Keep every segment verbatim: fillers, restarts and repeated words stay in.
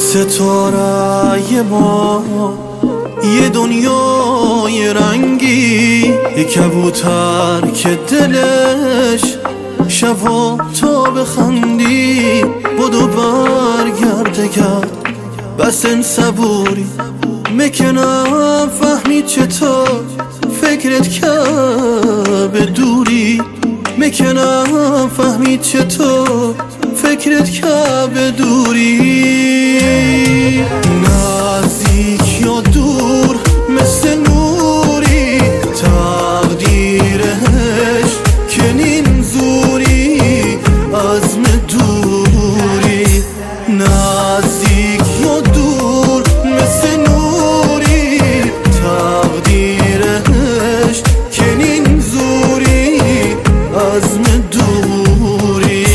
ستاره ما یه دنیای رنگی، یه کبوتر که دلش شبا تا بخندی بدو برگرده گرد بس این صبوری میکنم فهمید چطور فکرت که به دوری میکنم فهمید چطور فکرت که به دوری نزدیک یا دور مثل نوری تقدیرش کنین زوری عزم دوری نزدیک یا دور مثل نوری تقدیرش کنین زوری عزم دوری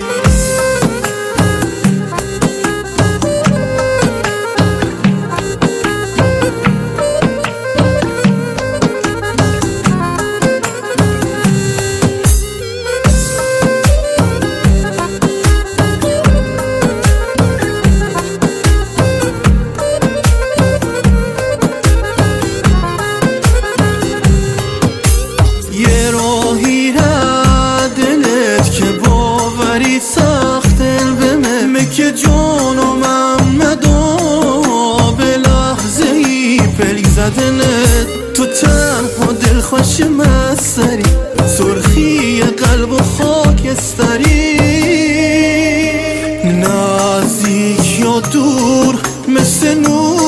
سخت البمه که جانم مدا به لحظه ای پلک زدنت تو تنها دلخوش مستری سرخی قلب و خاکستری نزدیک یا دور مثل نور